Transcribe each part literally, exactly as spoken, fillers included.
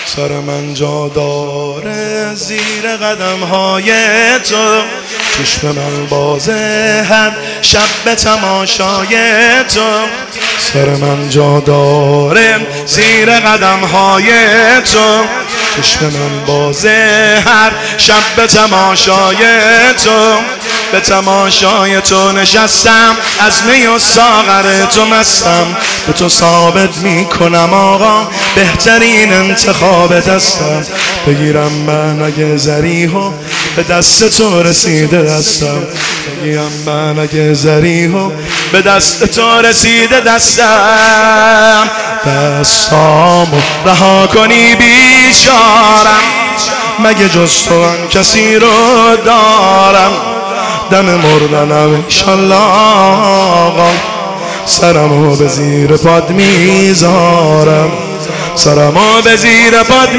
سر من جا داره زیر قدم های تو، چشم من بازه هر شب به تماشای تو. سر من جا داره زیر قدم های تو، چشم من بازه هر شب به تماشای تو. به تماشای تو نشستم، از می و ساغر تو مستم. به تو ثابت میکنم آقا بهترین انتخاب دستم. بگیرم من اگه زریحو به دست تو رسیده دستم. بگیرم من اگه زریحو به دست تو رسیده دستم. دستامو رها کنی بیچارم، مگه جز تو من کسی رو دارم. دم مردنم انشالله آقا، سرمو به زیر پاد میذارم. سرمو به زیر پاد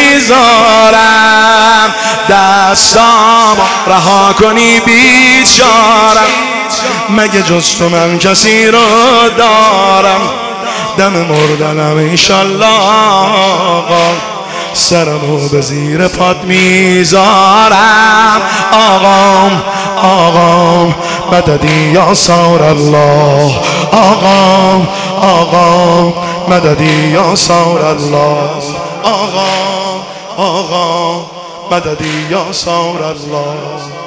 میذارم. دستامو رها کنی بیچارم، مگه جز تو من کسی رو دارم. دم مردنم انشالله آقا، سرمو به زیر پاد میذارم. آقام آقام مددی یا سار الله. آقام آقام مددی یا سار الله. آقام آقام مددی یا سار الله.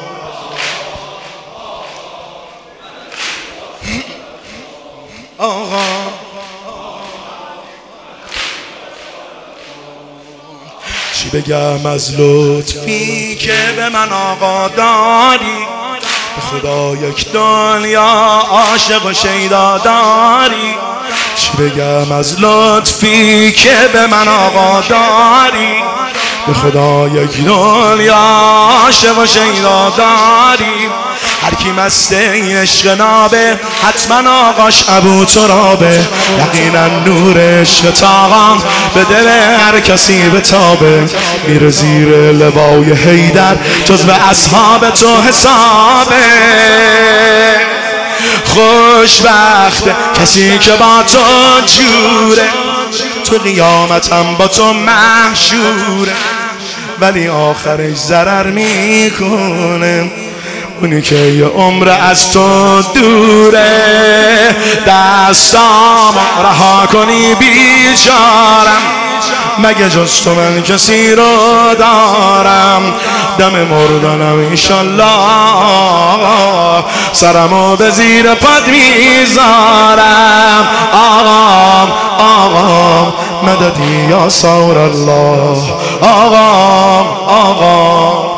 آقا چی بگم از لطفی که به من آقا داری، به خدا یک دنیا عاشق و شیدا داری. چی بگم از لطفی که به من آقا داری، به خدا یک دنیا عاشق و شیدا داری. هر کی مست این عشق نابه حتما آقاش ابو ترابه. یقینا نور عشق تاقام به دل هر کسی بتابه. میره زیر لوای حیدر جزو اصحاب تو حسابه. خوشبخته کسی که با تو جوره، تو قیامتم با تو محشوره. ولی آخرش ضرر میکنه، اونی که یه عمر از تو دوره. دستام رها کنی بیچارم، مگه جز تو من کسی رو دارم. دم مردنم انشالله، سرمو به زیر پاد میذارم. آقام آقام مددی یا سار الله. آقام آقام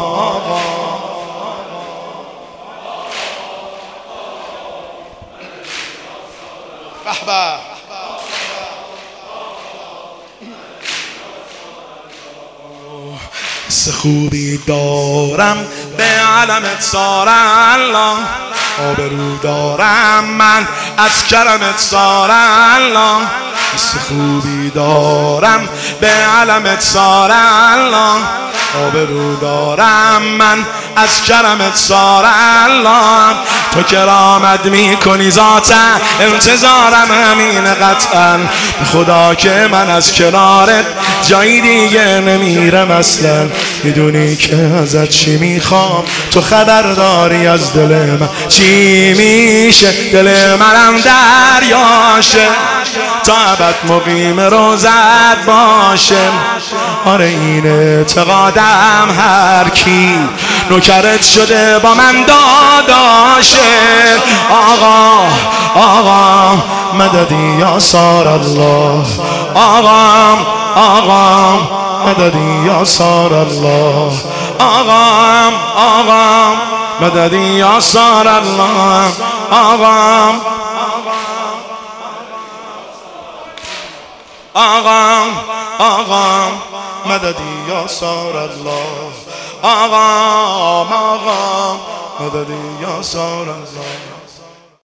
حس خوبی دارم به علمت سار الله. آبرو دارم من از کرمت سار الله. حس خوبی دارم به علمت سار الله. آبرو دارم من از کرمت سار الله. تو کرامت میکنی ذاتا، انتظارم همین قطعا. به خدا که من از کنارت جایی دیگه نمیرم اصلا. میدونی که ازت چی میخوام، تو خبر داری از دل من چی میشه. دل منم دریاشه، تا ابد مقیم روزت باشه. آره این اعتقادم، هر کی نوکرت شده با من داداشه. آقا آقا مددی یا سار الله. آقا آقا مددی یا سار الله. آقا آقا مددی یا سار الله. آقا آقا آقا مددی یا سار الله. آقا آقا مددی یا سار الله.